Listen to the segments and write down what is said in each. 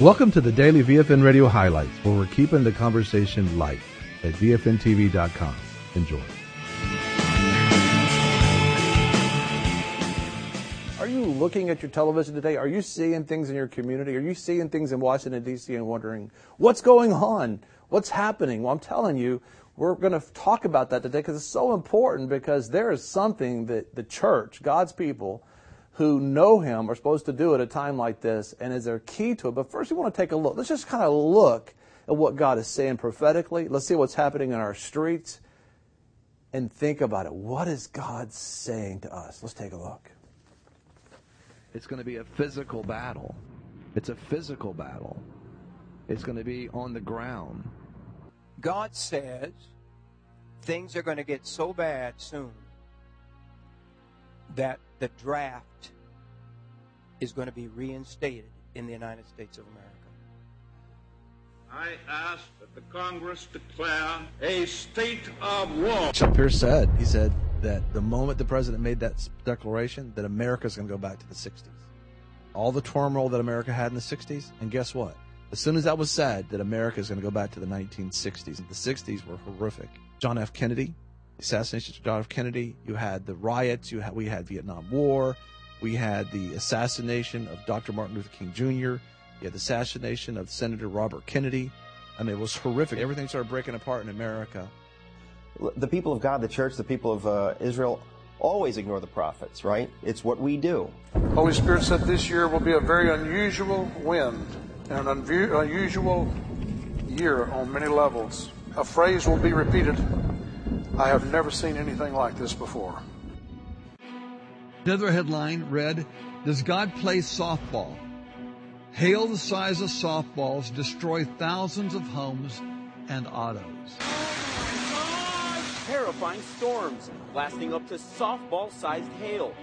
Welcome to the Daily VFN Radio Highlights, where we're keeping the conversation light at VFNTV.com. Enjoy. Are you looking at your television today? Are you seeing things in your community? Are you seeing things in Washington, D.C. and wondering, what's going on? What's happening? Well, I'm telling you, we're going to talk about that today because it's so important, because there is something that the church, God's people who know Him, are supposed to do at a time like this, and is there key to it. But first we want to take a look. Let's just kind of look at what God is saying prophetically. Let's see what's happening in our streets and think about it. What is God saying to us? Let's take a look. It's going to be a physical battle. It's a physical battle. It's going to be on the ground. God says things are going to get so bad soon that the draft is going to be reinstated in the United States of America. I ask that the Congress declare a state of war. Chuck Pierce said, he said that the moment the president made that declaration, that America's going to go back to the 60s. All the turmoil that America had in the 60s, and guess what? As soon as that was said, that America is going to go back to the 1960s. And the 60s were horrific. John F. Kennedy, the assassination of John F. Kennedy. You had the riots. We had Vietnam War. We had the assassination of Dr. Martin Luther King Jr. You had the assassination of Senator Robert Kennedy. I mean, it was horrific. Everything started breaking apart in America. The people of God, the church, the people of Israel always ignore the prophets, right? It's what we do. Holy Spirit said this year will be a very unusual wind and an unusual year on many levels. A phrase will be repeated. I have never seen anything like this before. The other headline read, "Does God play softball? Hail the size of softballs destroy thousands of homes and autos." Terrifying storms lasting up to softball-sized hail.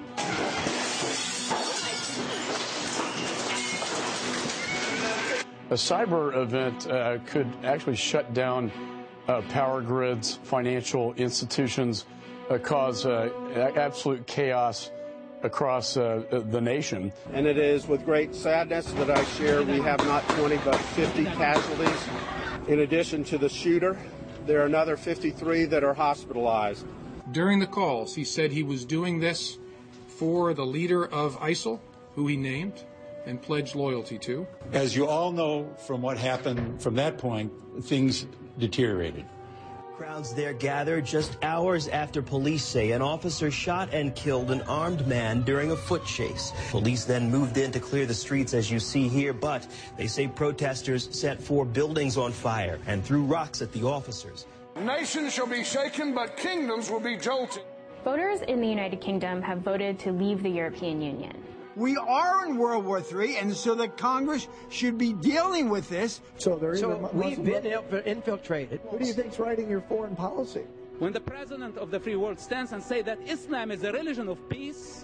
A cyber event could actually shut down power grids, financial institutions, cause absolute chaos across the nation. And it is with great sadness that I share we have not 20 but 50 casualties. In addition to the shooter, there are another 53 that are hospitalized. During the calls, he said he was doing this for the leader of ISIL, who he named and pledged loyalty to. As you all know from what happened from that point, things deteriorated. Crowds there gathered just hours after police say an officer shot and killed an armed man during a foot chase. Police then moved in to clear the streets, as you see here, but they say protesters set 4 buildings on fire and threw rocks at the officers. Nations shall be shaken, but kingdoms will be jolted. Voters in the United Kingdom have voted to leave the European Union. We are in World War III, and so the Congress should be dealing with this. So we've been infiltrated. Who do you think's writing your foreign policy? When the president of the free world stands and says that Islam is a religion of peace,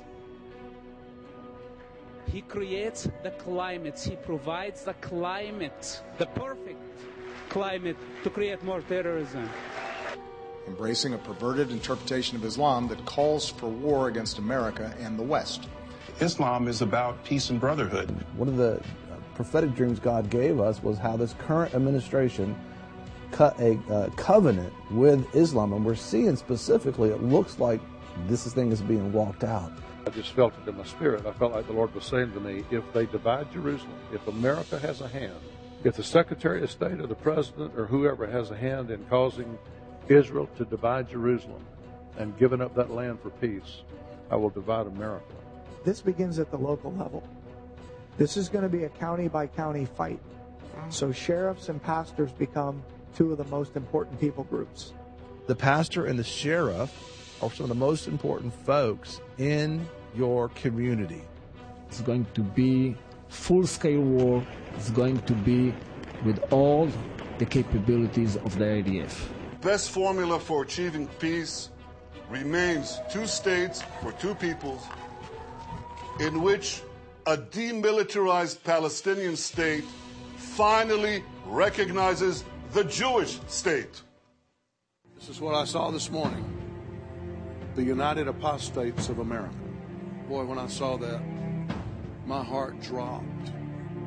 he creates the climate. He provides the climate, the perfect climate to create more terrorism. Embracing a perverted interpretation of Islam that calls for war against America and the West. Islam is about peace and brotherhood. One of the prophetic dreams God gave us was how this current administration cut a covenant with Islam, and we're seeing specifically it looks like this thing is being walked out. I just felt it in my spirit. I felt like the Lord was saying to me, if they divide Jerusalem, if America has a hand, if the Secretary of State or the President or whoever has a hand in causing Israel to divide Jerusalem and giving up that land for peace, I will divide America. This begins at the local level. This is going to be a county-by-county fight. So sheriffs and pastors become 2 of the most important people groups. The pastor and the sheriff are some of the most important folks in your community. It's going to be full-scale war. It's going to be with all the capabilities of the IDF. Best formula for achieving peace remains 2 states for 2 peoples, in which a demilitarized Palestinian state finally recognizes the Jewish state. This is what I saw this morning. The United Apostates of America. Boy, when I saw that, my heart dropped.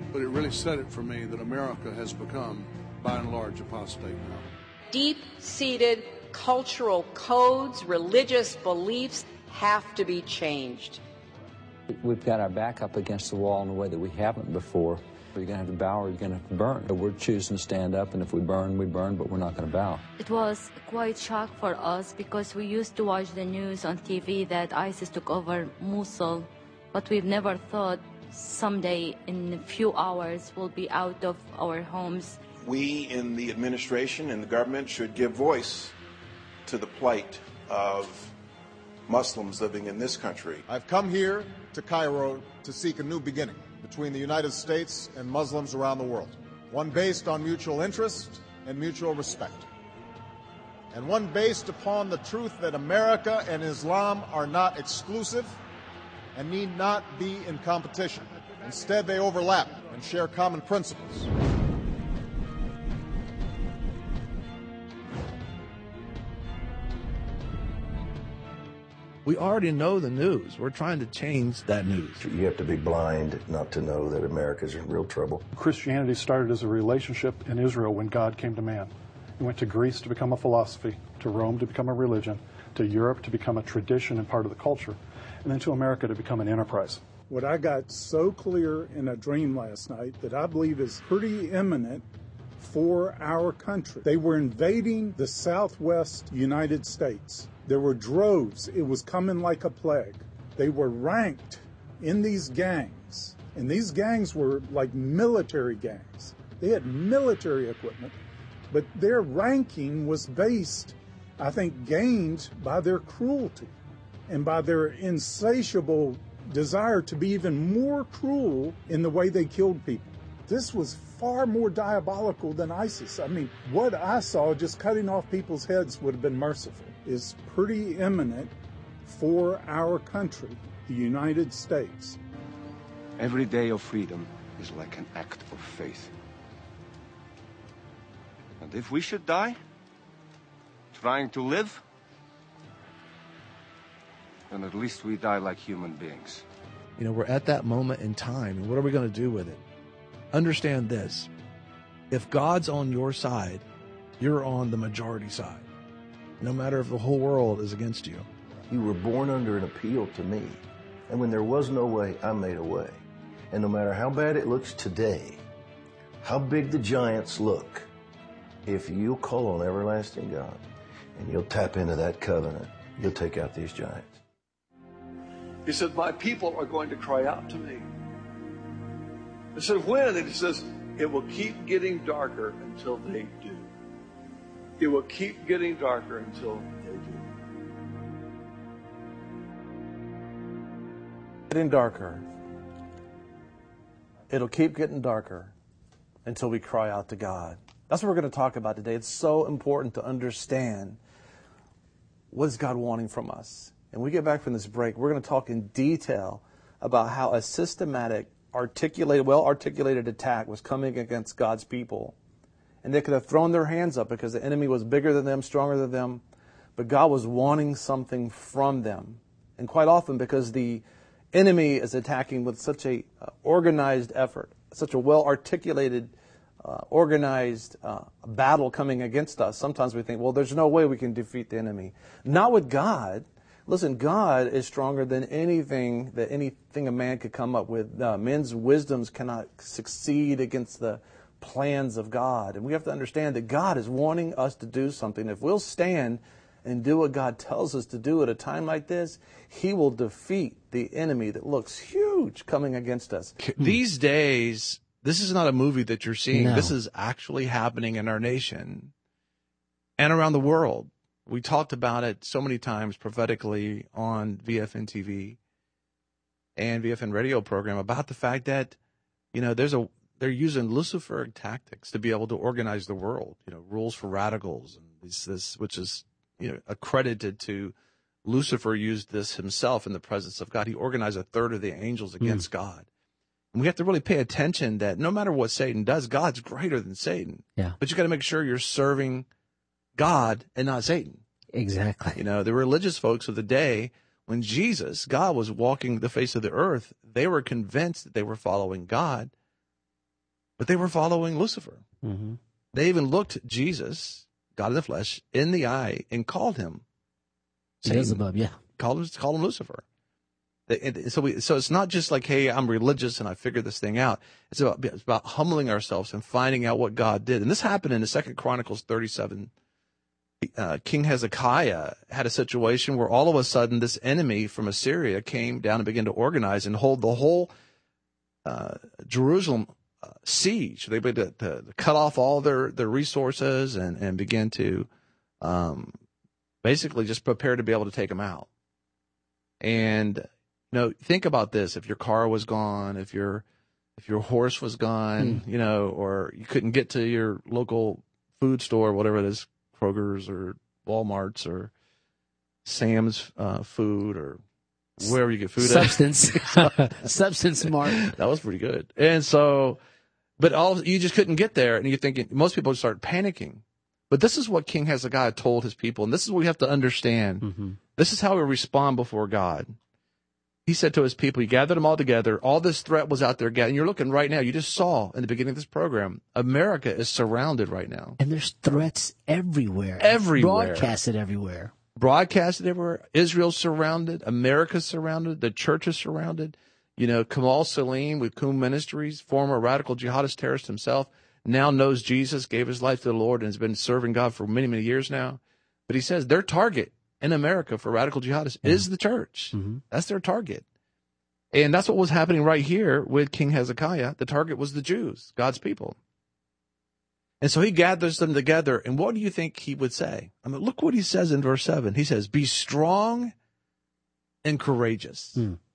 but it really said it for me that America has become, by and large, apostate now. Deep-seated cultural codes, religious beliefs have to be changed. We've got our back up against the wall in a way that we haven't before. You're going to have to bow or you're going to have to burn. We're choosing to stand up, and if we burn, but we're not going to bow. It was quite shock for us because we used to watch the news on TV that ISIS took over Mosul, but we've never thought someday in a few hours we'll be out of our homes. We in the administration and the government should give voice to the plight of Muslims living in this country. I've come here to Cairo to seek a new beginning between the United States and Muslims around the world, one based on mutual interest and mutual respect, and one based upon the truth that America and Islam are not exclusive and need not be in competition. Instead, they overlap and share common principles. We already know the news. We're trying to change that news. You have to be blind not to know that America's in real trouble. Christianity started as a relationship in Israel when God came to man. It went to Greece to become a philosophy, to Rome to become a religion, to Europe to become a tradition and part of the culture, and then to America to become an enterprise. What I got so clear in a dream last night that I believe is pretty imminent for our country. They were invading the southwest United States. There were droves. It was coming like a plague. They were ranked in these gangs, and these gangs were like military gangs. They had military equipment, but their ranking was based, I think, gained by their cruelty and by their insatiable desire to be even more cruel in the way they killed people. This was far more diabolical than ISIS. I mean, what I saw, just cutting off people's heads would have been merciful, is pretty imminent for our country, the United States. Every day of freedom is like an act of faith. And if we should die trying to live, then at least we die like human beings. You know, we're at that moment in time, and what are we going to do with it? Understand this. If God's on your side, you're on the majority side, no matter if the whole world is against you. You were born under an appeal to me, and when there was no way, I made a way. And no matter how bad it looks today, how big the giants look, if you'll call on everlasting God and you'll tap into that covenant, you'll take out these giants. He said, my people are going to cry out to me. I said, when? And he says, it will keep getting darker until they do. It will keep getting darker until they do. Getting darker. It'll keep getting darker until we cry out to God. That's what we're going to talk about today. It's so important to understand what is God wanting from us. And when we get back from this break, we're going to talk in detail about how a systematic, well-articulated attack was coming against God's people. And they could have thrown their hands up because the enemy was bigger than them, stronger than them. But God was wanting something from them. And quite often because the enemy is attacking with such a organized effort, such a well-articulated, organized battle coming against us, sometimes we think, well, there's no way we can defeat the enemy. Not with God. Listen, God is stronger than anything a man could come up with. Men's wisdoms cannot succeed against the plans of God. And we have to understand that God is wanting us to do something. If we'll stand and do what God tells us to do at a time like this, He will defeat the enemy that looks huge coming against us. These days, this is not a movie that you're seeing. No. This is actually happening in our nation and around the world. We talked about it so many times prophetically on VFN TV and VFN radio program about the fact that, you know, they're using Luciferic tactics to be able to organize the world, you know, rules for radicals, and this, which is, you know, accredited to Lucifer. Used this himself in the presence of God. He organized a third of the angels against God. And we have to really pay attention that no matter what Satan does, God's greater than Satan. Yeah. But you got to make sure you're serving God and not Satan. Exactly. You know, the religious folks of the day, when God was walking the face of the earth, they were convinced that they were following God, but they were following Lucifer. Mm-hmm. They even looked Jesus, God in the flesh, in the eye and called him Satan. Beelzebub, yeah. Called him Lucifer. So it's not just like, hey, I'm religious and I figured this thing out. It's about humbling ourselves and finding out what God did. And this happened in the 2 Chronicles 37. King Hezekiah had a situation where all of a sudden this enemy from Assyria came down and began to organize and hold the whole Jerusalem siege. They began to cut off all their resources and begin to basically just prepare to be able to take them out. And think about this: if your car was gone, if your horse was gone, or you couldn't get to your local food store, whatever it is, Kroger's or Walmart's or Sam's food or wherever you get food Substance. at. Substance Mart. That was pretty good. And so, but you just couldn't get there, and you're thinking, most people start panicking. But this is what King Hezekiah told his people, and this is what we have to understand. Mm-hmm. This is how we respond before God. He said to his people, he gathered them all together. All this threat was out there. And you're looking right now. You just saw in the beginning of this program, America is surrounded right now. And there's threats everywhere. Everywhere. Broadcasted everywhere. Israel's surrounded. America's surrounded. The church is surrounded. Kamal Salim with Qum Ministries, former radical jihadist terrorist himself, now knows Jesus, gave his life to the Lord, and has been serving God for many, many years now. But he says their target in America for radical jihadists is the church. Mm-hmm. That's their target. And that's what was happening right here with King Hezekiah. The target was the Jews, God's people. And so he gathers them together. And what do you think he would say? Look what he says in verse 7. He says, be strong and courageous.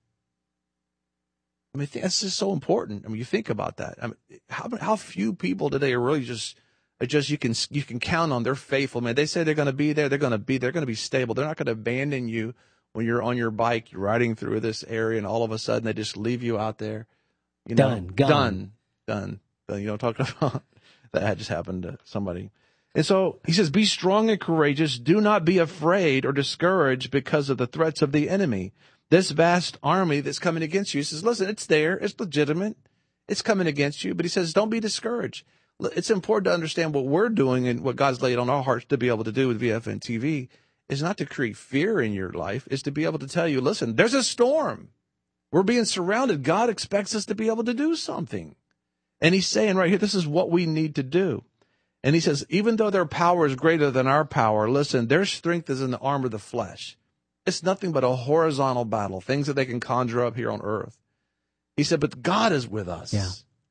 That's just so important. You think about that. How few people today are really just you can count on their faithful, man. They say they're going to be there. They're going to be there. They're going to be stable. They're not going to abandon you when you're on your bike, you're riding through this area, and all of a sudden they just leave you out there. Done. You know what I'm talking about? That had just happened to somebody. And so he says, be strong and courageous. Do not be afraid or discouraged because of the threats of the enemy. This vast army that's coming against you, he says, listen, it's there. It's legitimate. It's coming against you. But he says, don't be discouraged. It's important to understand what we're doing and what God's laid on our hearts to be able to do with VFN TV is not to create fear in your life. It's to be able to tell you, listen, there's a storm. We're being surrounded. God expects us to be able to do something. And he's saying right here, this is what we need to do. And he says, even though their power is greater than our power, listen, their strength is in the arm of the flesh. It's nothing but a horizontal battle, things that they can conjure up here on earth. He said, but God is with us. Yeah.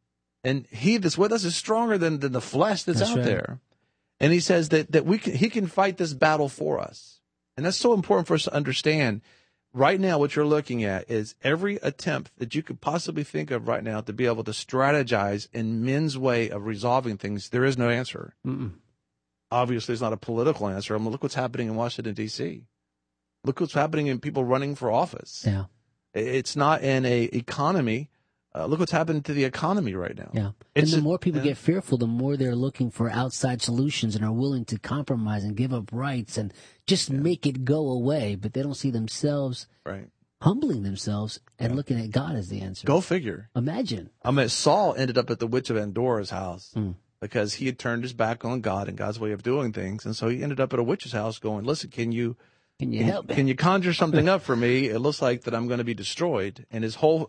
And he that's with us is stronger than the flesh that's out there. And he says that he can fight this battle for us. And that's so important for us to understand. Right now, what you're looking at is every attempt that you could possibly think of right now to be able to strategize in men's way of resolving things. There is no answer. Obviously, it's not a political answer. Look what's happening in Washington, D.C. Look what's happening in people running for office. Yeah. It's not in a economy. Look what's happened to the economy right now. Yeah. And the more people get fearful, the more they're looking for outside solutions and are willing to compromise and give up rights and just make it go away. But they don't see themselves humbling themselves and looking at God as the answer. Go figure. Imagine. Saul ended up at the witch of Endor's house because he had turned his back on God and God's way of doing things. And so he ended up at a witch's house going, listen, can you help me? Can you conjure something up for me? It looks like that I'm going to be destroyed. And his whole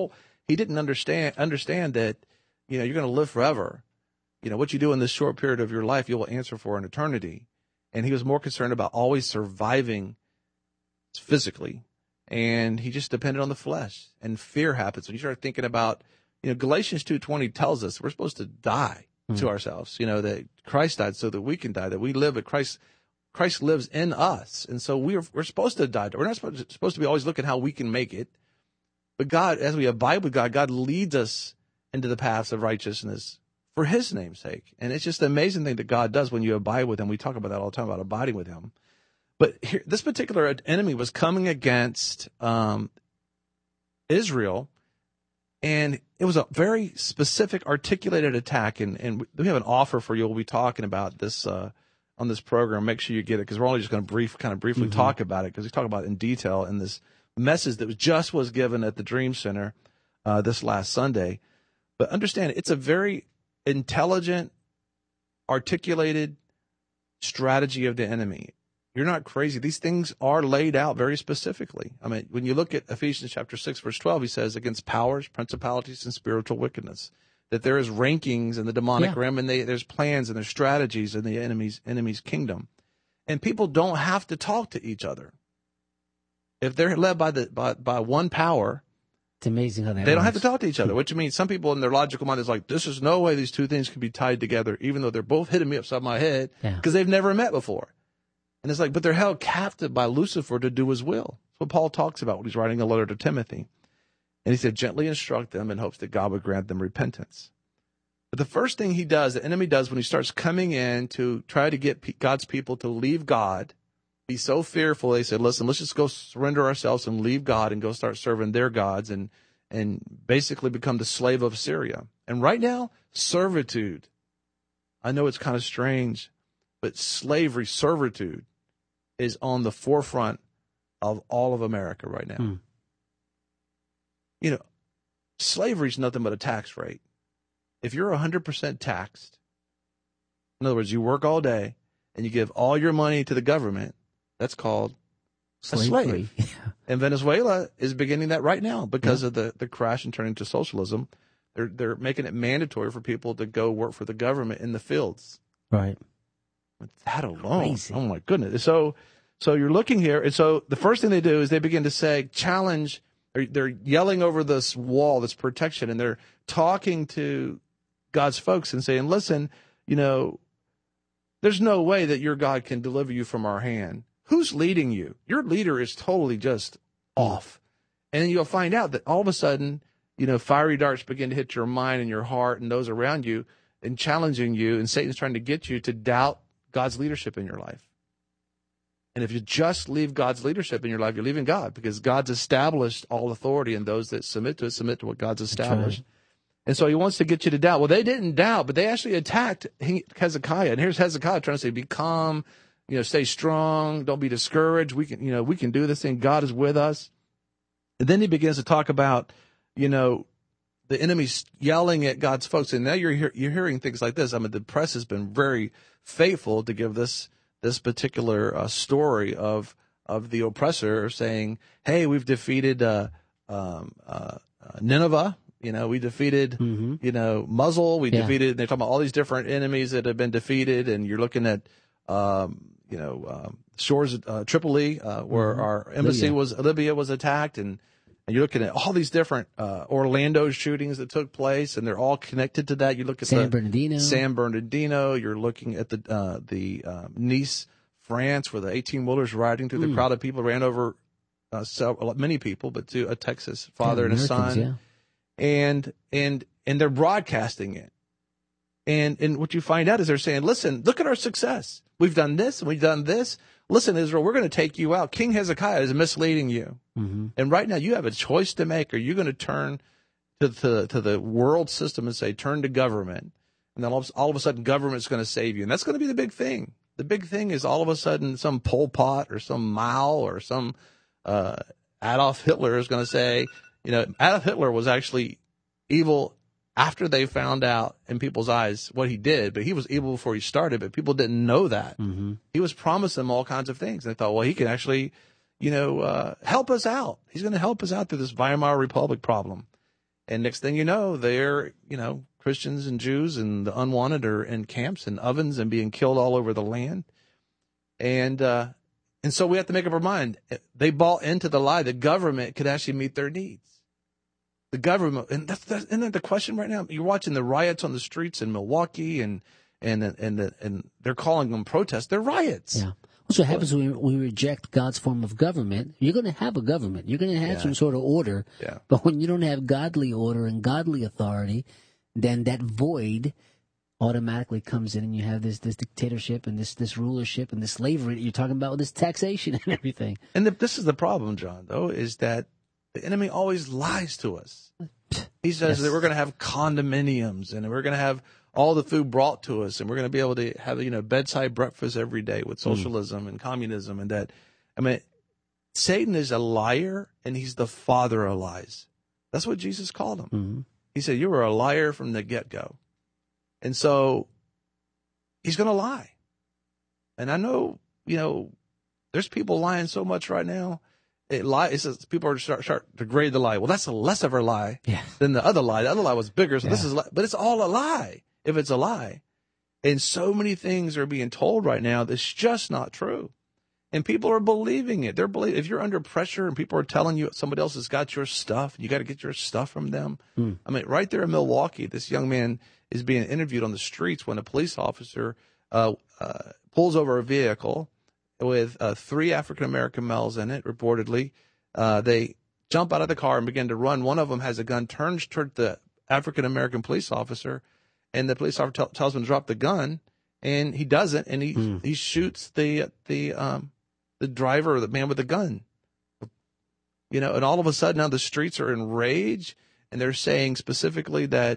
he didn't understand that, you're going to live forever. What you do in this short period of your life, you will answer for in eternity. And he was more concerned about always surviving physically. And he just depended on the flesh. And fear happens. When you start thinking about, Galatians 2:20 tells us we're supposed to die to ourselves. That Christ died so that we can die, that we live, but Christ lives in us. And so we're supposed to die. We're not supposed to be always looking how we can make it. But God, as we abide with God, God leads us into the paths of righteousness for his name's sake. And it's just an amazing thing that God does when you abide with him. We talk about that all the time, about abiding with him. But here, this particular enemy was coming against Israel, and it was a very specific, articulated attack. And we have an offer for you. We'll be talking about this on this program. Make sure you get it, because we're only just going to briefly talk about it, because we talk about it in detail in this message that was given at the Dream Center this last Sunday. But understand, it's a very intelligent, articulated strategy of the enemy. You're not crazy. These things are laid out very specifically. I mean, when you look at Ephesians chapter 6, verse 12, he says, against powers, principalities, and spiritual wickedness, that there is rankings in the demonic realm, and there's plans and there's strategies in the enemy's kingdom. And people don't have to talk to each other. If they're led by one power, it's amazing how they don't have to talk to each other, which means some people in their logical mind is like, this is no way these two things can be tied together, even though they're both hitting me upside my head because they've never met before. And it's like, but they're held captive by Lucifer to do his will. That's what Paul talks about when he's writing a letter to Timothy. And he said, gently instruct them in hopes that God would grant them repentance. But the first thing he does, the enemy does, when he starts coming in to try to get God's people to leave God, be so fearful, they said, listen, let's just go surrender ourselves and leave God and go start serving their gods and basically become the slave of Syria. And right now, servitude. I know it's kind of strange, but slavery, servitude, is on the forefront of all of America right now. You know, slavery is nothing but a tax rate. If you're 100% taxed, in other words, you work all day and you give all your money to the government, that's called slavery. A slave. And Venezuela is beginning that right now because of the crash and turning to socialism. They're making it mandatory for people to go work for the government in the fields. Right. With that alone, crazy. Oh my goodness. So you're looking here, and so the first thing they do is they begin to say, challenge. They're yelling over this wall, this protection, and they're talking to God's folks and saying, listen, you know, there's no way that your God can deliver you from our hand. Who's leading you? Your leader is totally just off. And then you'll find out that all of a sudden, you know, fiery darts begin to hit your mind and your heart and those around you and challenging you, and Satan's trying to get you to doubt God's leadership in your life. And if you just leave God's leadership in your life, you're leaving God, because God's established all authority, and those that submit to what God's established. Right. And so he wants to get you to doubt. Well, they didn't doubt, but they actually attacked Hezekiah. And here's Hezekiah trying to say, be calm, you know, stay strong, don't be discouraged. We can do this thing. God is with us. And then he begins to talk about, you know, the enemy's yelling at God's folks. And now you're hearing things like this. I mean, the press has been very faithful to give this particular story of the oppressor saying, hey, we've defeated Nineveh. You know, we defeated, you know, Mosul. We defeated, they're talking about all these different enemies that have been defeated. And you're looking at, shores of Tripoli, where our embassy Libya was attacked. And you're looking at all these different Orlando shootings that took place, and they're all connected to that. You look at San Bernardino. You're looking at the Nice, France, where the 18-wheelers riding through the crowd of people ran over many people, but to a Texas father and a son. Yeah. And they're broadcasting it. And what you find out is they're saying, listen, look at our success. We've done this and we've done this. Listen, Israel, we're going to take you out. King Hezekiah is misleading you. And right now you have a choice to make. Are you going to turn to the world system and say, turn to government? And then all of a sudden government's going to save you. And that's going to be the big thing. The big thing is all of a sudden some Pol Pot or some Mao or some Adolf Hitler is going to say, you know, Adolf Hitler was actually evil after they found out in people's eyes what he did, but he was evil before he started, but people didn't know that. He was promising them all kinds of things. They thought, well, he can actually, you know, help us out. He's going to help us out through this Weimar Republic problem. And next thing you know, they're, you know, Christians and Jews and the unwanted are in camps and ovens and being killed all over the land. And so we have to make up our mind. They bought into the lie that government could actually meet their needs. The government, and isn't that the question right now? You're watching the riots on the streets in Milwaukee, and they're calling them protests. They're riots. Yeah. That's what happens when we reject God's form of government. You're going to have a government. You're going to have some sort of order. Yeah. But when you don't have godly order and godly authority, then that void automatically comes in, and you have this dictatorship and this rulership and this slavery that you're talking about with this taxation and everything. And this is the problem, John, though, is that the enemy always lies to us. He says that we're going to have condominiums and we're going to have all the food brought to us, and we're going to be able to have, you know, bedside breakfast every day with socialism and communism. And that, I mean, Satan is a liar, and he's the father of lies. That's what Jesus called him. He said, you were a liar from the get-go. And so he's going to lie. And I know, there's people lying so much right now. It says people are start to grade the lie. Well, that's a less of a lie than the other lie. The other lie was bigger. So this is, but it's all a lie if it's a lie. And so many things are being told right now that's just not true. And people are believing it. If you're under pressure and people are telling you somebody else has got your stuff, you got to get your stuff from them. I mean, right there in Milwaukee, this young man is being interviewed on the streets when a police officer pulls over a vehicle with 3 African-American males in it, reportedly. They jump out of the car and begin to run. One of them has a gun, turns toward the African-American police officer, and the police officer tells him to drop the gun, and he doesn't, and he shoots the driver, or the man with the gun. And all of a sudden now the streets are enraged, and they're saying specifically that,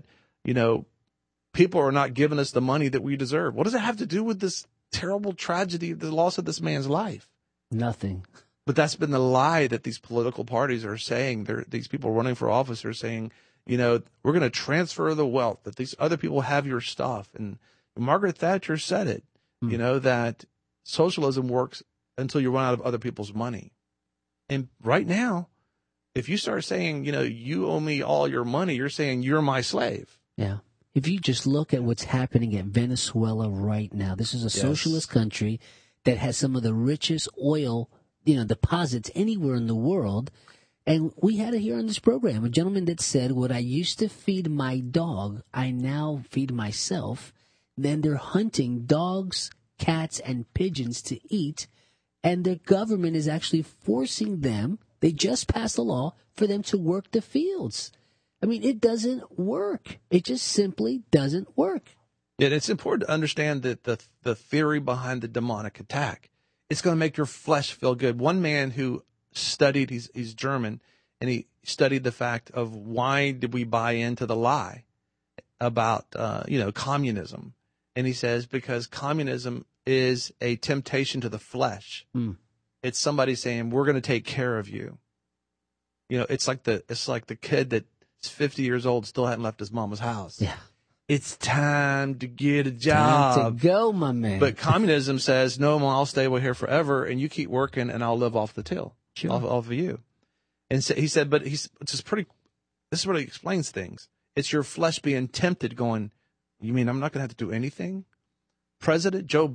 people are not giving us the money that we deserve. What does it have to do with this terrible tragedy, the loss of this man's life? Nothing. But that's been the lie that these political parties are saying. These people running for office are saying, we're going to transfer the wealth, that these other people have your stuff. And Margaret Thatcher said it, that socialism works until you run out of other people's money. And right now, if you start saying, you owe me all your money, you're saying you're my slave. Yeah. If you just look at what's happening at Venezuela right now, this is a socialist country that has some of the richest oil, deposits anywhere in the world. And we had it here on this program, a gentleman that said, what I used to feed my dog, I now feed myself. Then they're hunting dogs, cats, and pigeons to eat. And the government is actually forcing them, they just passed a law for them to work the fields. I mean, it doesn't work. It just simply doesn't work. Yeah, it's important to understand that the theory behind the demonic attack. It's going to make your flesh feel good. One man who studied, he's German, and he studied the fact of why did we buy into the lie about, communism. And he says, because communism is a temptation to the flesh. It's somebody saying, we're going to take care of you. It's like the kid that's 50 years old, still hadn't left his mama's house. Yeah. It's time to get a job. Time to go, my man. But communism says, no, I'll stay over here forever, and you keep working, and I'll live off the till, off of you. And so he said, this is what he explains things. It's your flesh being tempted, going, you mean I'm not going to have to do anything? Vice President Joe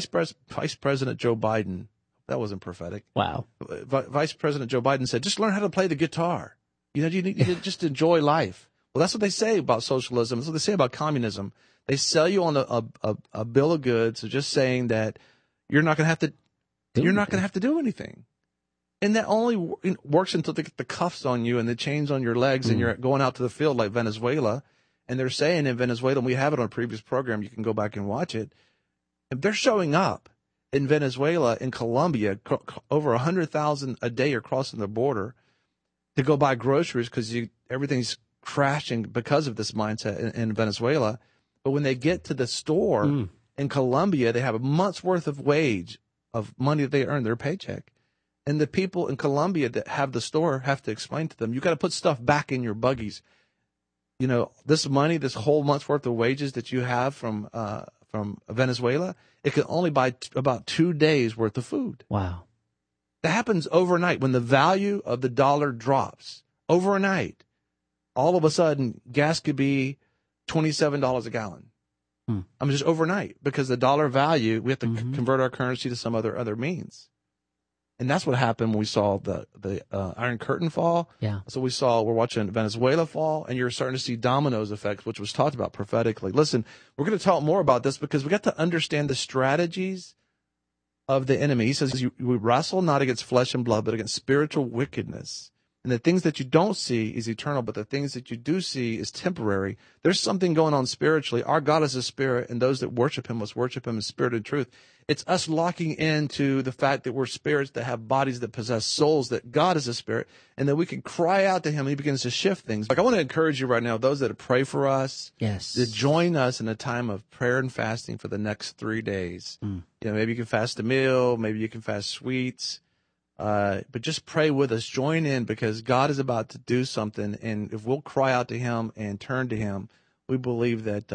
Biden, that wasn't prophetic. Wow. Vice President Joe Biden said, just learn how to play the guitar. You need to just enjoy life. Well, that's what they say about socialism. That's what they say about communism. They sell you on a bill of goods, just saying that you're not going to have to do anything. And that only works until they get the cuffs on you and the chains on your legs and you're going out to the field like Venezuela. And they're saying in Venezuela, and we have it on a previous program, you can go back and watch it. If they're showing up in Venezuela, in Colombia, over 100,000 a day are crossing the border to go buy groceries because everything's crashing because of this mindset in Venezuela. But when they get to the store in Colombia, they have a month's worth of wage of money that they earn, their paycheck. And the people in Colombia that have the store have to explain to them, you got to put stuff back in your buggies. This money, this whole month's worth of wages that you have from Venezuela, it can only buy about 2 days worth of food. Wow. That happens overnight when the value of the dollar drops. Overnight, all of a sudden, gas could be $27 a gallon. I mean, just overnight, because the dollar value, we have to convert our currency to some other means. And that's what happened when we saw the Iron Curtain fall. Yeah. So we're watching Venezuela fall, and you're starting to see dominoes effects, which was talked about prophetically. Listen, we're going to talk more about this because we got to understand the strategies of the enemy. He says, we wrestle not against flesh and blood, but against spiritual wickedness. And the things that you don't see is eternal, but the things that you do see is temporary. There's something going on spiritually. Our God is a spirit, and those that worship him must worship him in spirit and truth. It's us locking into the fact that we're spirits that have bodies that possess souls, that God is a spirit, and that we can cry out to him, and he begins to shift things. Like, I want to encourage you right now, those that pray for us, to join us in a time of prayer and fasting for the next 3 days. Maybe you can fast a meal, maybe you can fast sweets. But just pray with us, join in, because God is about to do something. And if we'll cry out to him and turn to him, we believe that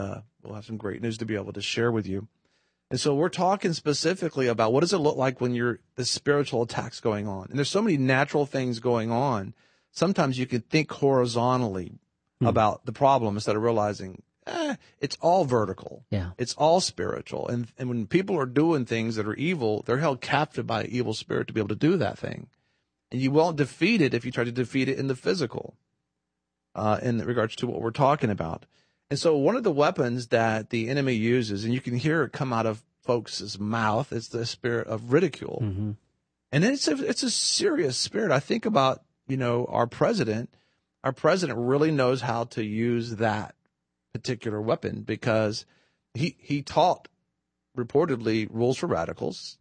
we'll have some great news to be able to share with you. And so we're talking specifically about what does it look like when the spiritual attack's going on. And there's so many natural things going on. Sometimes you can think horizontally about the problem instead of realizing it's all vertical. Yeah. It's all spiritual. And when people are doing things that are evil, they're held captive by an evil spirit to be able to do that thing. And you won't defeat it if you try to defeat it in the physical, in regards to what we're talking about. And so one of the weapons that the enemy uses, and you can hear it come out of folks' mouth, is the spirit of ridicule. Mm-hmm. And it's a serious spirit. I think about, our president. Our president really knows how to use that particular weapon because he taught reportedly Rules for Radicals.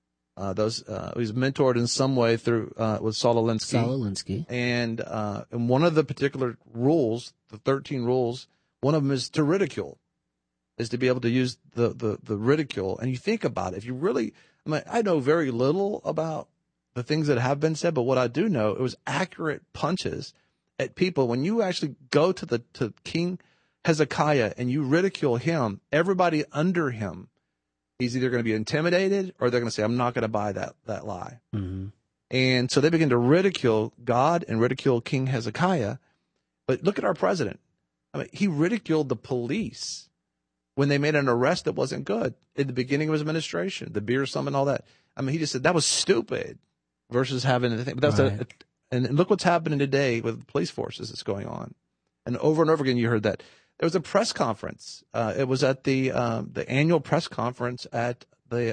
He's mentored in some way through with Saul Alinsky. And one of the particular rules, the 13 rules, one of them is to ridicule, is to be able to use the ridicule. And you think about it, if you really, I know very little about the things that have been said, but what I do know, it was accurate punches at people. When you actually go to King Hezekiah and you ridicule him, everybody under him, he's either going to be intimidated or they're going to say, I'm not going to buy that lie. Mm-hmm. And so they begin to ridicule God and ridicule King Hezekiah. But look at our president. He ridiculed the police when they made an arrest that wasn't good in the beginning of his administration, the beer summit and all that. He just said that was stupid versus having anything. But that's right. And look what's happening today with the police forces that's going on. And over you heard that. There was a press conference. It was at the annual press conference at they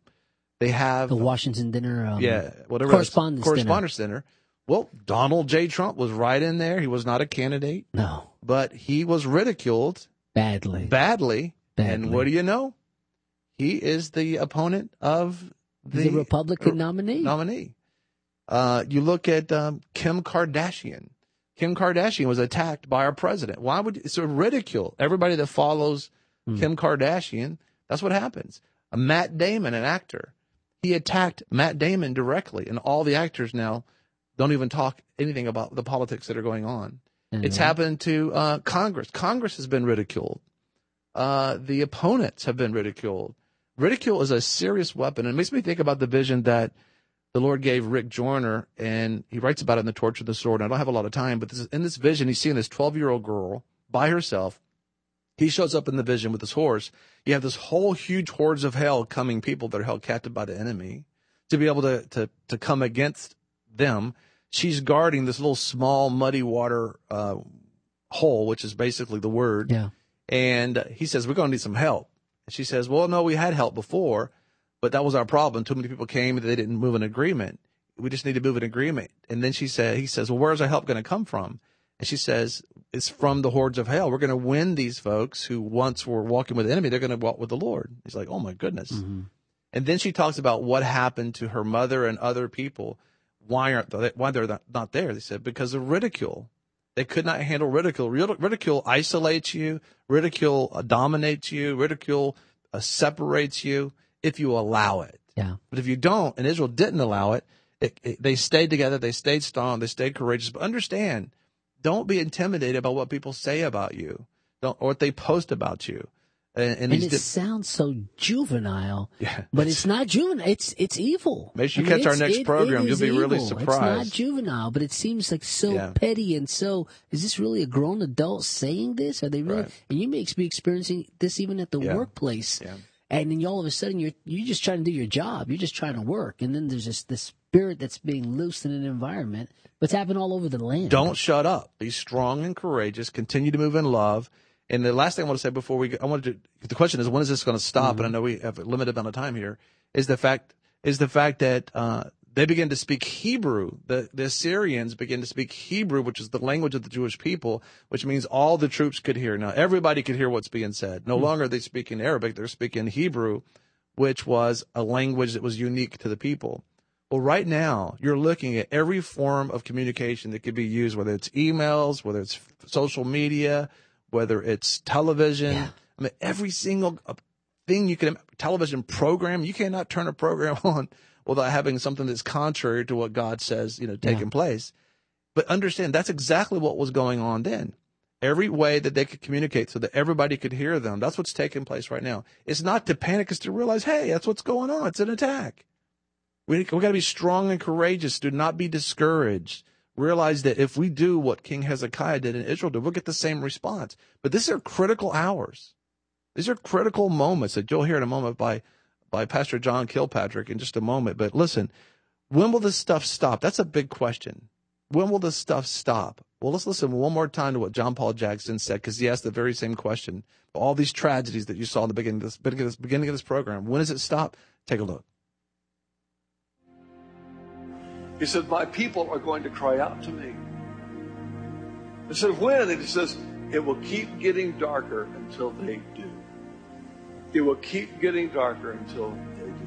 have the Washington dinner. Whatever Correspondence Dinner. Well, Donald J. Trump was right in there. He was not a candidate. No. But he was ridiculed. Badly. And what do you know? He is the opponent of the Republican nominee. You look at Kim Kardashian. Kim Kardashian was attacked by our president. Why would it's a ridicule? Everybody that follows Kim Kardashian, that's what happens. Matt Damon, an actor, he attacked Matt Damon directly, and all the actors now don't even talk anything about the politics that are going on. Mm-hmm. It's happened to Congress. Congress has been ridiculed. The opponents have been ridiculed. Ridicule is a serious weapon. And it makes me think about the vision that the Lord gave Rick Joyner, and he writes about it in The Torch of the Sword. And I don't have a lot of time, but in this vision, he's seeing this 12-year-old girl by herself. He shows up in the vision with his horse. You have this whole huge hordes of hell coming, people that are held captive by the enemy, to be able to come against them. She's guarding this little small muddy water hole, which is basically the word. Yeah. And he says, we're going to need some help. And she says, well, no, we had help before, but that was our problem. Too many people came and they didn't move an agreement. We just need to move an agreement. And then he says, well, where's our help going to come from? And she says, it's from the hordes of hell. We're going to win these folks who once were walking with the enemy. They're going to walk with the Lord. He's like, oh my goodness. Mm-hmm. And then she talks about what happened to her mother and other people. Why they're not there? They said, because of ridicule. They could not handle ridicule. Ridicule isolates you. Ridicule dominates you. Ridicule separates you if you allow it. Yeah. But if you don't, and Israel didn't allow it, they stayed together. They stayed strong. They stayed courageous. But understand, don't be intimidated by what people say about you, or what they post about you. And it sounds so juvenile, yeah, but it's not juvenile. It's evil. Make sure you catch our next program. You'll be really surprised. It's not juvenile, but it seems like so petty and so. Is this really a grown adult saying this? Are they really? Right. And you may be experiencing this even at the workplace. Yeah. And then all of a sudden you're just trying to do your job. You're just trying to work, and then there's this spirit that's being loosed in an environment. But it's happening all over the land. Don't shut up. Be strong and courageous. Continue to move in love. And the last thing I want to say before we go, the question is, when is this going to stop? Mm-hmm. And I know we have a limited amount of time here. Is the fact that they begin to speak Hebrew. The Assyrians begin to speak Hebrew, which is the language of the Jewish people, which means all the troops could hear. Now, everybody could hear what's being said. No longer are they speaking Arabic. They're speaking Hebrew, which was a language that was unique to the people. Well, right now, you're looking at every form of communication that could be used, whether it's emails, whether it's social media, whether it's television. Yeah. I mean, every single thing you can, television program, you cannot turn a program on without having something that's contrary to what God says, taking place. But understand, that's exactly what was going on then. every way that they could communicate so that everybody could hear them. That's what's taking place right now. It's not to panic, it's to realize, hey, that's what's going on. It's an attack. We got to be strong and courageous. Do not be discouraged. Realize that if we do what King Hezekiah did and Israel did, we'll get the same response. But these are critical hours. These are critical moments that you'll hear in a moment by Pastor John Kilpatrick in just a moment. But listen, when will this stuff stop? That's a big question. When will this stuff stop? Well, let's listen one more time to what John Paul Jackson said, because he asked the very same question. All these tragedies that you saw in the beginning of this program, when does it stop? Take a look. He said, my people are going to cry out to me. I said, when? And he says, it will keep getting darker until they do. It will keep getting darker until they do.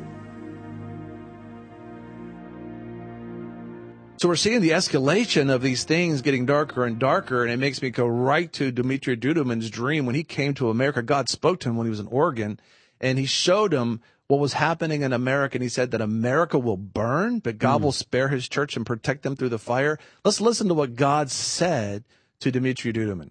So we're seeing the escalation of these things getting darker and darker, and it makes me go right to Dmitry Duduman's dream when he came to America. God spoke to him when he was in Oregon, and he showed him what was happening in America, and he said that America will burn, but God will spare his church and protect them through the fire. Let's listen to what God said to Dmitry Duduman.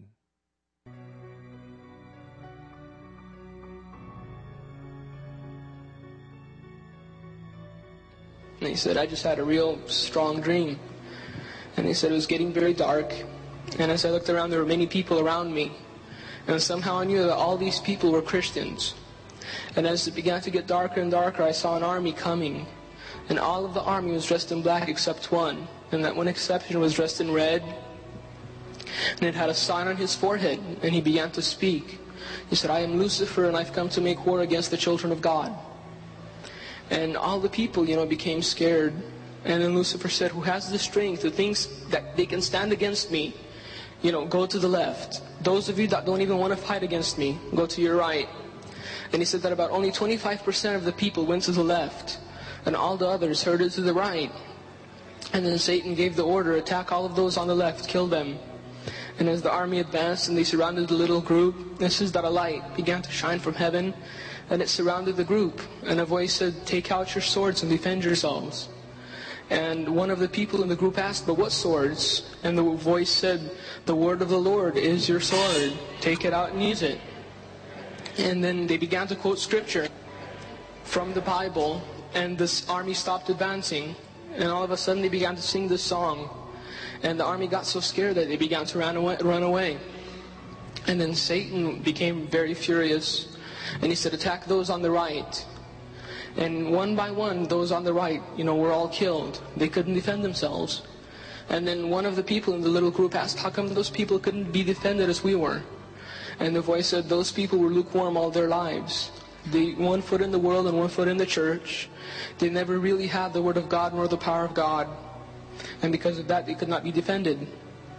And he said, I just had a real strong dream. And he said it was getting very dark. And as I looked around, there were many people around me. And somehow I knew that all these people were Christians. And as it began to get darker and darker, I saw an army coming. And all of the army was dressed in black except one. And that one exception was dressed in red. And it had a sign on his forehead. And he began to speak. He said, I am Lucifer, and I've come to make war against the children of God. And all the people, became scared. And then Lucifer said, who has the strength, who thinks that they can stand against me, go to the left. Those of you that don't even want to fight against me, go to your right. And he said that about only 25% of the people went to the left, and all the others herded to the right. And then Satan gave the order, attack all of those on the left, kill them. And as the army advanced and they surrounded the little group, it says that a light began to shine from heaven, and it surrounded the group. And a voice said, take out your swords and defend yourselves. And one of the people in the group asked, but what swords? And the voice said, the word of the Lord is your sword. Take it out and use it. And then they began to quote scripture from the Bible, and this army stopped advancing. And all of a sudden they began to sing this song. And the army got so scared that they began to run away. And then Satan became very furious. And he said, attack those on the right. And one by one, those on the right, were all killed. They couldn't defend themselves. And then one of the people in the little group asked, how come those people couldn't be defended as we were? And the voice said, those people were lukewarm all their lives. They 1 foot in the world and 1 foot in the church. They never really had the word of God nor the power of God. And because of that, they could not be defended.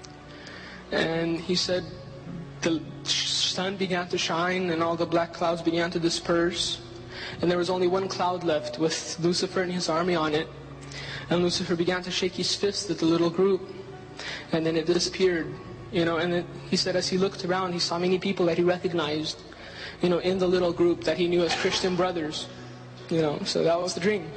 And he said, the sun began to shine and all the black clouds began to disperse. And there was only one cloud left with Lucifer and his army on it. And Lucifer began to shake his fist at the little group. And then it disappeared. And then he said as he looked around, he saw many people that he recognized, in the little group that he knew as Christian brothers. So that was the dream.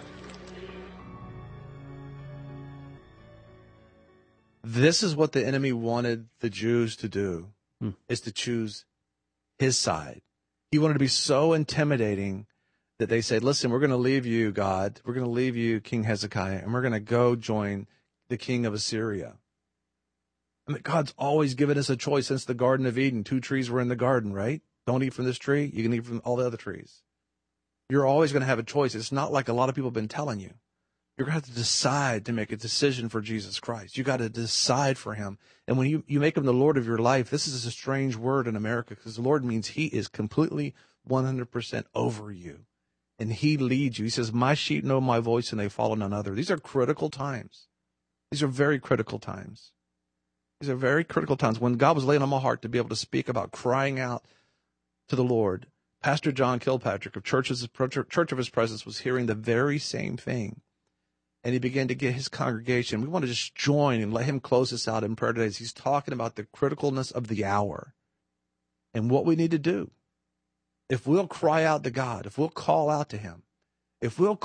This is what the enemy wanted the Jews to do, is to choose his side. He wanted to be so intimidating that they said, listen, we're going to leave you, God. We're going to leave you, King Hezekiah, and we're going to go join the king of Assyria. I mean, God's always given us a choice since the Garden of Eden. 2 trees were in the garden, right? Don't eat from this tree. You can eat from all the other trees. You're always going to have a choice. It's not like a lot of people have been telling you. You're going to have to decide to make a decision for Jesus Christ. You got to decide for him. And when you make him the Lord of your life, this is a strange word in America, because the Lord means he is completely 100% over you. And he leads you. He says, my sheep know my voice and they follow none other. These are critical times. These are very critical times. These are very critical times. When God was laying on my heart to be able to speak about crying out to the Lord, Pastor John Kilpatrick of Church of His Presence was hearing the very same thing. And he began to get his congregation. We want to just join and let him close us out in prayer today. He's talking about the criticalness of the hour and what we need to do. If we'll cry out to God, if we'll call out to him,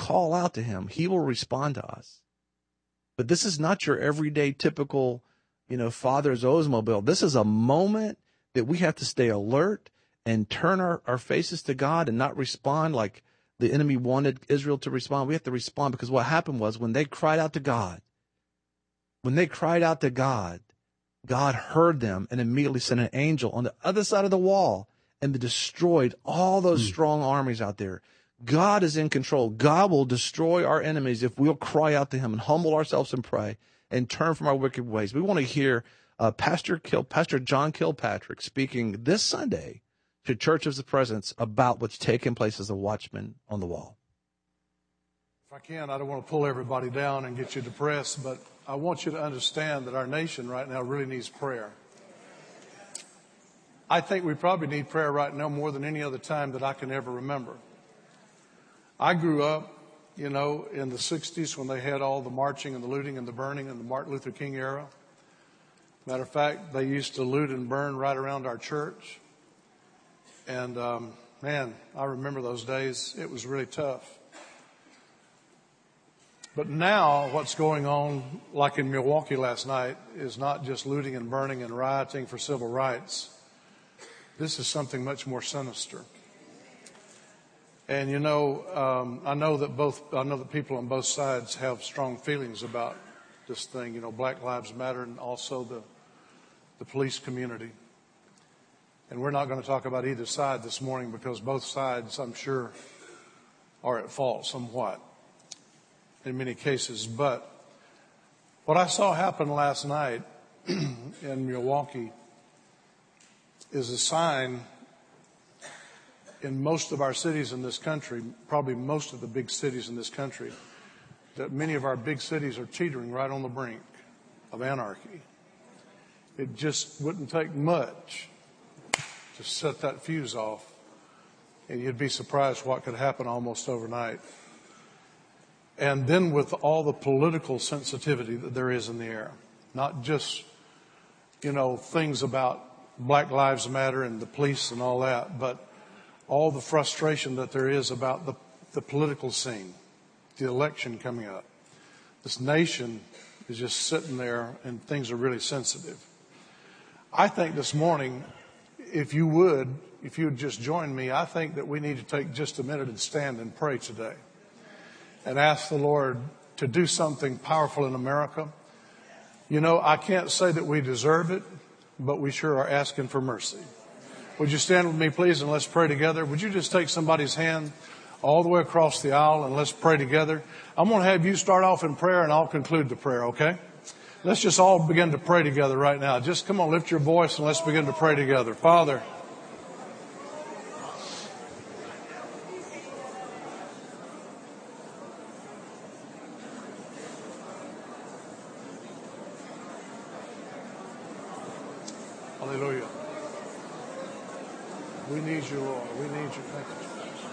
he will respond to us. But this is not your everyday typical, Father's Oldsmobile. This is a moment that we have to stay alert and turn our faces to God and not respond like the enemy wanted Israel to respond. We have to respond because what happened was when they cried out to God, God heard them and immediately sent an angel on the other side of the wall and destroyed all those strong armies out there. God is in control. God will destroy our enemies if we'll cry out to him and humble ourselves and pray and turn from our wicked ways. We want to hear Pastor John Kilpatrick speaking this Sunday to Church of the Presence about what's taking place as a watchman on the wall. If I can, I don't want to pull everybody down and get you depressed, but I want you to understand that our nation right now really needs prayer. I think we probably need prayer right now more than any other time that I can ever remember. I grew up, in the 60s when they had all the marching and the looting and the burning in the Martin Luther King era. Matter of fact, they used to loot and burn right around our church. And, I remember those days. It was really tough. But now what's going on, like in Milwaukee last night, is not just looting and burning and rioting for civil rights. This is something much more sinister. And, I know that people on both sides have strong feelings about this thing, Black Lives Matter and also the police community. And we're not going to talk about either side this morning because both sides, I'm sure, are at fault somewhat in many cases. But what I saw happen last night in Milwaukee is a sign in most of our cities in this country, probably most of the big cities in this country, that many of our big cities are teetering right on the brink of anarchy. It just wouldn't take much to set that fuse off, and you'd be surprised what could happen almost overnight. And then with all the political sensitivity that there is in the air, not just, things about Black Lives Matter and the police and all that, but all the frustration that there is about the political scene, the election coming up. This nation is just sitting there and things are really sensitive. I think this morning, if you would just join me, I think that we need to take just a minute and stand and pray today and ask the Lord to do something powerful in America. I can't say that we deserve it, but we sure are asking for mercy. Would you stand with me, please, and let's pray together? Would you just take somebody's hand all the way across the aisle and let's pray together? I'm going to have you start off in prayer and I'll conclude the prayer, okay? Let's just all begin to pray together right now. Just come on, lift your voice and let's begin to pray together. Father, hallelujah. We need you, Lord. We need you. Thank you.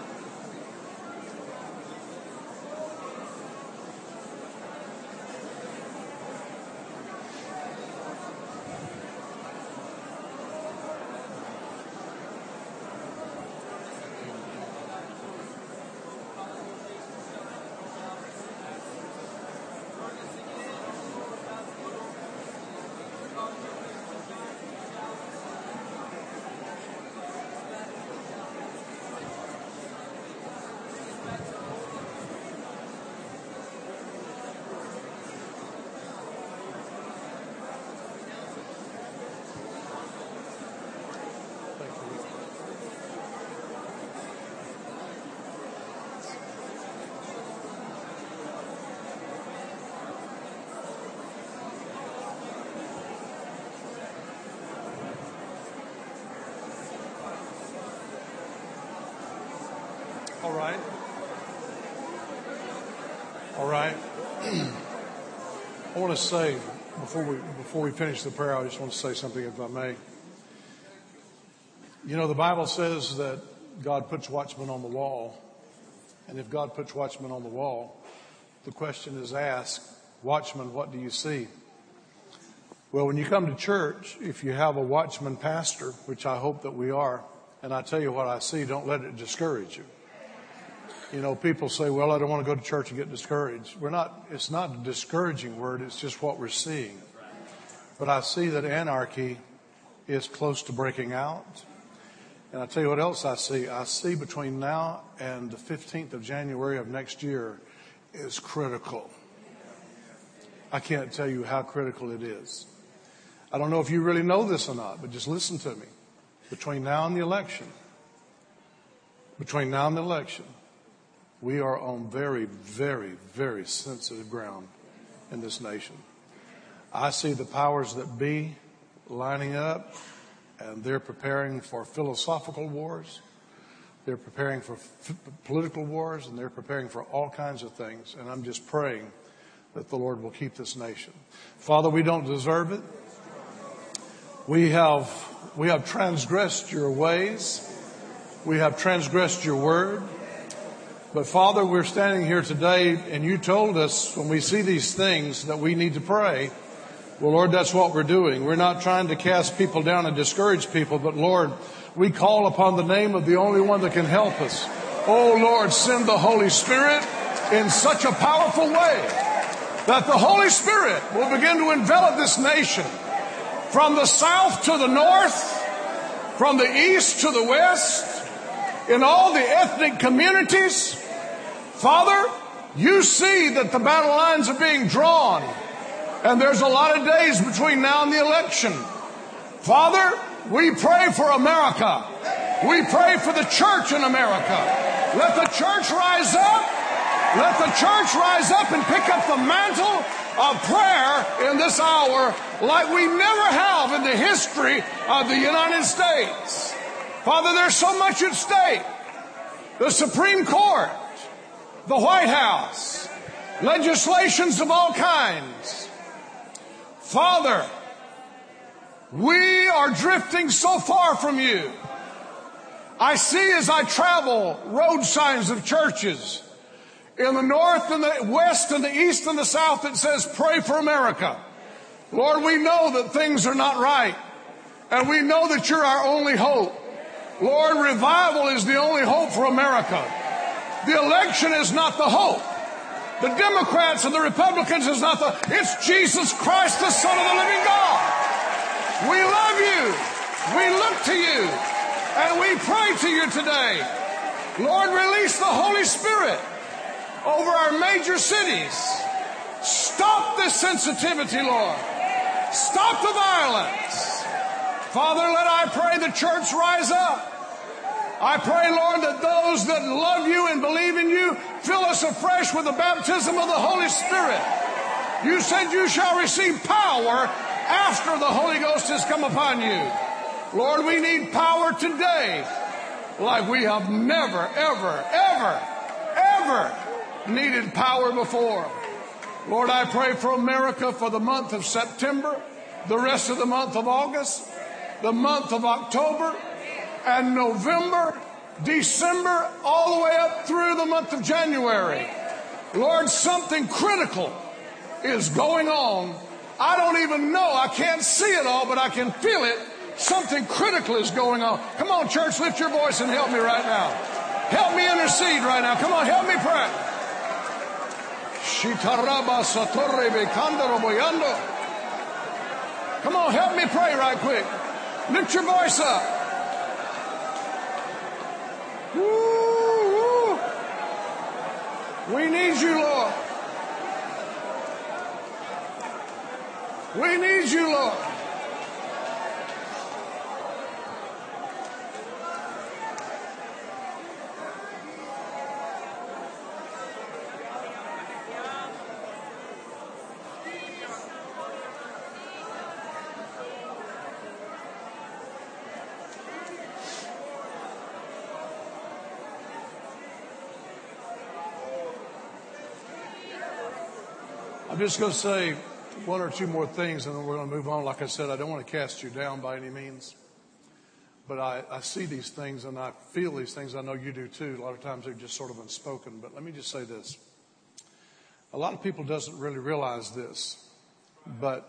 All right. I want to say, before we finish the prayer, I just want to say something, if I may. The Bible says that God puts watchmen on the wall. And if God puts watchmen on the wall, the question is asked, watchman, what do you see? Well, when you come to church, if you have a watchman pastor, which I hope that we are, and I tell you what I see, don't let it discourage you. People say, well, I don't want to go to church and get discouraged. It's not a discouraging word. It's just what we're seeing. But I see that anarchy is close to breaking out. And I'll tell you what else I see. I see between now and the 15th of January of next year is critical. I can't tell you how critical it is. I don't know if you really know this or not, but just listen to me. Between now and the election, we are on very, very, very sensitive ground in this nation. I see the powers that be lining up, and they're preparing for philosophical wars. They're preparing for political wars, and they're preparing for all kinds of things. And I'm just praying that the Lord will keep this nation. Father, we don't deserve it. We have transgressed your ways. We have transgressed your word. But Father, we're standing here today, and you told us when we see these things that we need to pray. Well, Lord, that's what we're doing. We're not trying to cast people down and discourage people, but Lord, we call upon the name of the only one that can help us. Oh, Lord, send the Holy Spirit in such a powerful way that the Holy Spirit will begin to envelop this nation from the south to the north, from the east to the west, in all the ethnic communities. Father, you see that the battle lines are being drawn, and there's a lot of days between now and the election. Father, we pray for America. We pray for the church in America. Let the church rise up. Let the church rise up and pick up the mantle of prayer in this hour like we never have in the history of the United States. Father, there's so much at stake. The Supreme Court, the White House, legislations of all kinds. Father, we are drifting so far from you. I see as I travel road signs of churches in the north and the west and the east and the south that says, pray for America. Lord, we know that things are not right, and we know that you're our only hope. Lord, revival is the only hope for America. The election is not the hope. The Democrats and the Republicans is not the... It's Jesus Christ, the Son of the living God. We love you. We look to you. And we pray to you today. Lord, release the Holy Spirit over our major cities. Stop this sensitivity, Lord. Stop the violence. Father, let I pray the church rise up. I pray, Lord, that those that love you and believe in you fill us afresh with the baptism of the Holy Spirit. You said you shall receive power after the Holy Ghost has come upon you. Lord, we need power today like we have never, ever, ever, ever needed power before. Lord, I pray for America for the month of September, the rest of the month of August, the month of October, and November, December, all the way up through the month of January. Lord, something critical is going on. I don't even know. I can't see it all, but I can feel it. Something critical is going on. Come on, church, lift your voice and help me right now. Help me intercede right now. Come on, help me pray. Come on, help me pray right quick. Lift your voice up. Woo, woo. We need you, Lord. We need you, Lord. I'm just going to say one or two more things, and then we're going to move on. Like I said, I don't want to cast you down by any means. But I see these things, and I feel these things. I know you do too. A lot of times they're just sort of unspoken. But let me just say this. A lot of people doesn't really realize this. But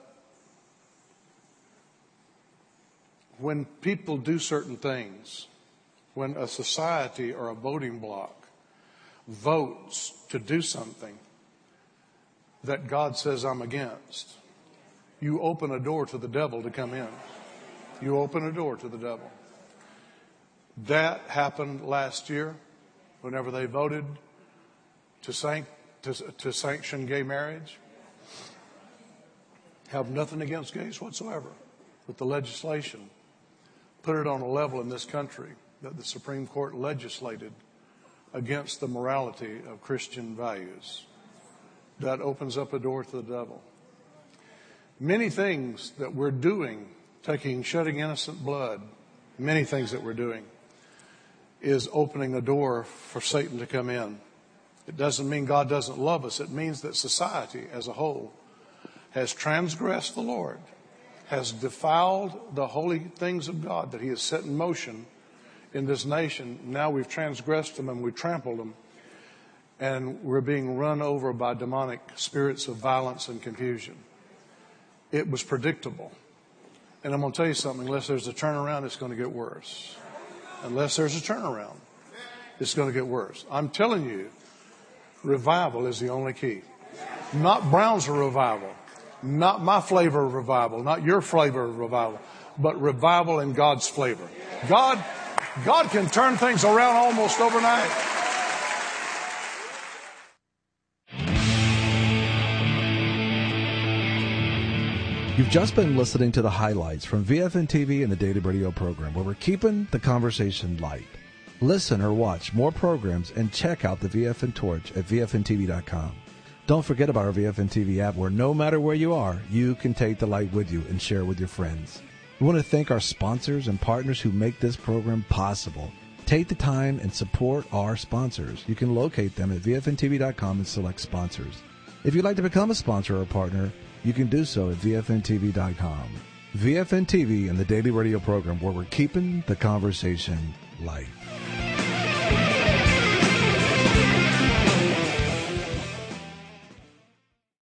when people do certain things, when a society or a voting bloc votes to do something that God says I'm against, you open a door to the devil to come in. You open a door to the devil. That happened last year whenever they voted to sanction gay marriage. Have nothing against gays whatsoever, but the legislation put it on a level in this country that the Supreme Court legislated against the morality of Christian values. That opens up a door to the devil. Many things that we're doing, shedding innocent blood, many things that we're doing is opening a door for Satan to come in. It doesn't mean God doesn't love us. It means that society as a whole has transgressed the Lord, has defiled the holy things of God that he has set in motion in this nation. Now we've transgressed them and we've trampled them, and we're being run over by demonic spirits of violence and confusion. It was predictable. And I'm going to tell you something, unless there's a turnaround, it's going to get worse. Unless there's a turnaround, it's going to get worse. I'm telling you, revival is the only key. Not Brown's revival, not my flavor of revival, not your flavor of revival, but revival in God's flavor. God can turn things around almost overnight. You've just been listening to the highlights from VFN TV and the Daily Radio program, where we're keeping the conversation light. Listen or watch more programs and check out the VFN Torch at VFNTV.com. Don't forget about our VFN TV app, where no matter where you are, you can take the light with you and share with your friends. We want to thank our sponsors and partners who make this program possible. Take the time and support our sponsors. You can locate them at VFNTV.com and select sponsors. If you'd like to become a sponsor or partner, you can do so at VFNTV.com. VFN TV and the Daily Radio program, where we're keeping the conversation light.